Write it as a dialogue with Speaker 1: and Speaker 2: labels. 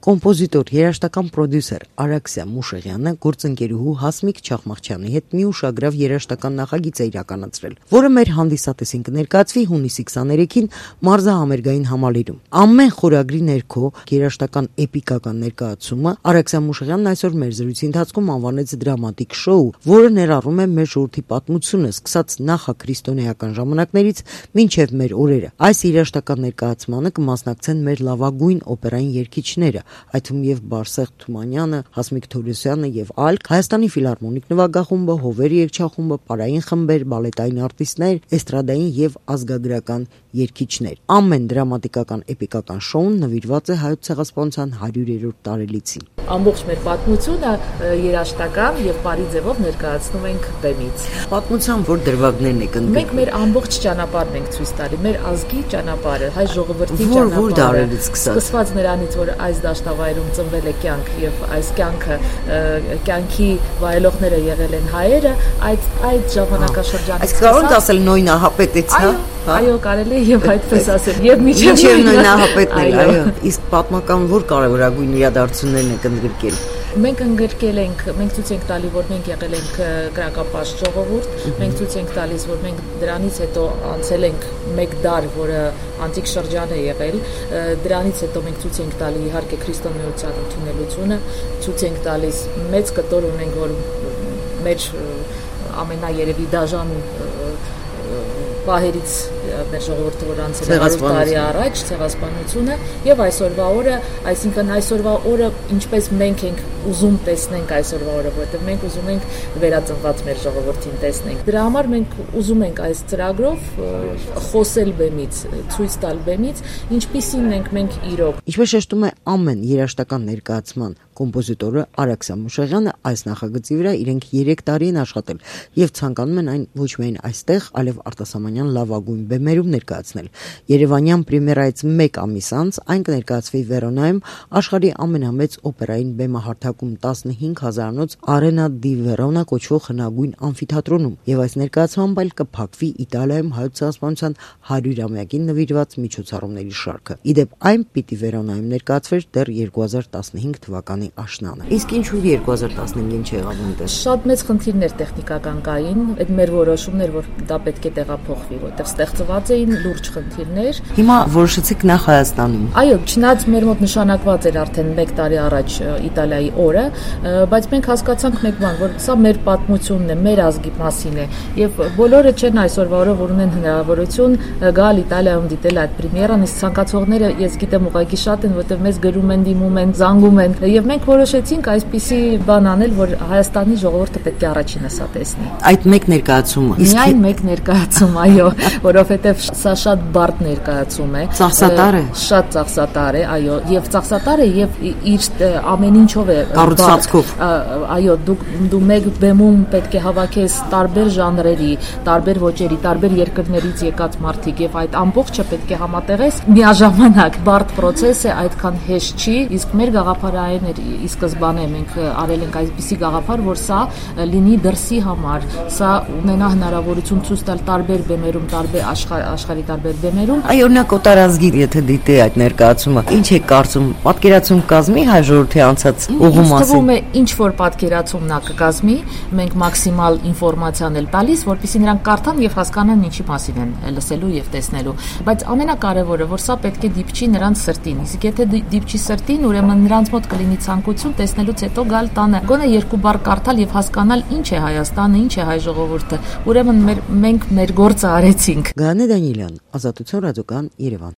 Speaker 1: Կոմպոզիտոր, երաժշտական պրոդյուսեր Արաքսիա Մուշեղյանը գործընկերուհու Հասմիկ Չախմաղչյանի հետ մի ուշագրավ երաժշտական նախագիծ է իրականացրել, որը մեր հանդիսատեսին կներկայացվի հունիսի 23-ին մարզահամերգային համալիրում։ Ամեն խորագրի ներքո երաժշտական էպիկական ներկայացումը Արաքսիա Մուշեղյանն այսօր մեր զրույցի ընթացքում անվանեց դրամատիկ շոու, որը ներառում է մեր ժողովրդի պատմությունը, սկսած նախաքրիստոնեական ժամանակներից մինչև մեր օրերը։ Այս երաժշտական ներկայացմանը կմասնակցեն մեր լավագույն օպերային երգիչները, այդ թվում եւ Բարսեղ Թումանյանը, Հասմիկ Թորոսյանը եւ այլ, Հայաստանի ֆիլհարմոնիկ նվագախումբը, Հովեր երգչախումբը, պարային խմբեր, բալետային արտիստներ, էստրադային եւ ազգագրական երգիչներ։ Ամեն դրամատիկական էպիկական շոուն նվիրված է Հայոց ցեղասպանության 100-րդ տարելիցին։
Speaker 2: Ամբողջ մեր պատմությունը երաժշտական եւ բարի ձևով ներկայացնում ենք բեմից։
Speaker 1: Պատմության որ դրվագներն եք ընդգրկում։
Speaker 2: Մենք մեր ամբողջ ճանապարհն ենք ցույց տալի, մեր ազգի ճանապարհը, հայ ժողովրդի ճանապարհը։
Speaker 1: Որ դարերից
Speaker 2: սկսված նրանից, որ այս դաշտավայրում ծնվել է կյանք եւ այս կյանքի վայելողները եղել են հայերը, այդ ժամանակաշրջանից։
Speaker 1: Այս կարող ենք ասել նույնահապետից, հա։
Speaker 2: Այո, կարելի է եւ այդպես ասել։ Եւ միջև
Speaker 1: նույնահապետն էլ, այո։ Իսկ պատմական որ կարևորագույն իրադարձություններն եք ընդգրկել։
Speaker 2: Մենք ընդգրկել ենք, մենք ցույց ենք տալի, որ մենք եղել ենք գրակապաշտ ժողովուրդ, մենք ցույց ենք տալիս, որ մենք դրանից հետո անցել ենք մեկ դար, որը անտիկ շրջան է եղել, դրանից հետո մենք ցույց ենք տալի իհարկե քրիստոնեության ընդունելությունը, ցույց ենք տալիս մեծ կտոր ունենք, որ մեր ամենաերևի դաժան պահերից մեր ժողովուրդը որ անցել է 100 տարի առաջ ցեղասպանությունը եւ այսօրվա օրը, այսինքն այսօրվա օրը ինչպես մենք ենք ուզում տեսնենք այսօրվա օրը, որովհետեւ մենք ուզում ենք վերածնված մեր ժողովրդին տեսնենք։ Դրա համար մենք ուզում ենք այս ծրագրով խոսել բեմից, ցույց տալ բեմից, ինչպիսին ենք մենք իրոք։
Speaker 1: Ինչպես շեշտում է ամեն երաժշտական ներկայացման կոմպոզիտորը Արաքսիա Մուշեղյանը, այս նախագծի վրա իրենք 3 տարի են աշխատել եւ ցանկանում են այն ոչ միայն այստեղ, այլև արտասահմանյան լավագույն բեմերում ներկայացնել։ Երևանյան պրեմիերայից 1 ամիս անց այն կներկայացվի Վերոնայում աշխարհի ամենամեծ օպերային բեմահարթակում 15000-անոց Arena di Verona կոչվող հնագույն ամֆիթատրոնում եւ այս ներկայացմամբ այլ կփակվի Իտալիայում հայոց ցեղասպանության 100-ամյակին նվիրված միջոցառումների շարքը։ Իդեպ այն պիտի Վերոնայում ներկայացվեր դեռ 2015 թվականի աշնանը։ Իսկ ինչու 2015-ին չեղավ այնտեղ։
Speaker 2: Շատ մեծ խնդիրներ տեխնիկական կային, այդ մեր որոշումներ, որ դա պետք է տեղափոխվի, որտեղ ստեղծված էին լուրջ խնդիրներ։
Speaker 1: Հիմա որոշեցիք նախ Հայաստանում։
Speaker 2: Այո, չնայած մեր մոտ նշանակված էր արդեն 1 տարի առաջ Իտալիայի օրը, բայց մենք հասկացանք մեկ բան, որ սա մեր պատմությունն է, մեր ազգի մասին է, եւ բոլորը չեն այսօրվա օրը, որ ունեն հնարավորություն գալ Իտալիայում դիտել այդ պրեմիերան, իսկ ցանկացողները ես գիտեմ ուղղակի շատ են, որտեղ մեզ գրում են, դիմում են, զանգում են, եւ մենք որոշեցինք այսպիսի բան անել, որ Հայաստանի ժողովուրդը պետք է առաջինը սա տեսնի։
Speaker 1: Այդ մեկ ներկայացումը։
Speaker 2: Միայն մեկ ներկայացում, այո, որովհետեւ սա շատ բարդ ներկայացում է։
Speaker 1: Ծախսատար է։
Speaker 2: Շատ ծախսատար է, այո, եւ ծախսատար է եւ իր ամեն ինչով է
Speaker 1: կառուցվածքով։
Speaker 2: Այո, դու մեկ բեմում պետք է հավաքես տարբեր ժանրերի, տարբեր ոճերի, տարբեր երկրներից եկած մարդիկ եւ այդ ամբողջը պետք է համատեղես միաժամանակ։ Բարդ process է, այդքան հեշտ չի, իսկ մեր գաղափարային էր ի սկզբանե մենք արել ենք այսպիսի գաղափար, որ սա լինի դրսի համար, սա ունենա հնարավորություն ցույց տալ տարբեր բեմերում, տարբեր աշխարհի տարբեր բեմերում։
Speaker 1: Այ օրինակ օտարազգի եթե դիտի այդ ներկայացումը, ինչ է կարծում, պատկերացում կազմի հայ ժողովրդի անցած ուղու մասին։
Speaker 2: Թվում է ինչ որ պատկերացում նա կկազմի, մենք մաքսիմալ ինֆորմացիան էլ տալիս, որպեսզի նրանք կարդան եւ հասկանան ինչի մասին են լսելու եւ տեսնելու։ Բայց ամենակարևորը, որ սա պետք է դիպչի նրանց սրտին։ Իսկ եթե դիպչի սրտին, ուրեմն նրանց մոտ կլինի ցանկություն տեսնելուց հետո գալ տանը, գոնե 2 բառ կարդալ եւ հասկանալ ինչ է Հայաստանը, ինչ է հայ ժողովուրդը։ Ուրեմն մենք մեր գործը արեցինք։
Speaker 1: Գայանե Դանիելյան, Ազատություն ռադիոկան, Երևան։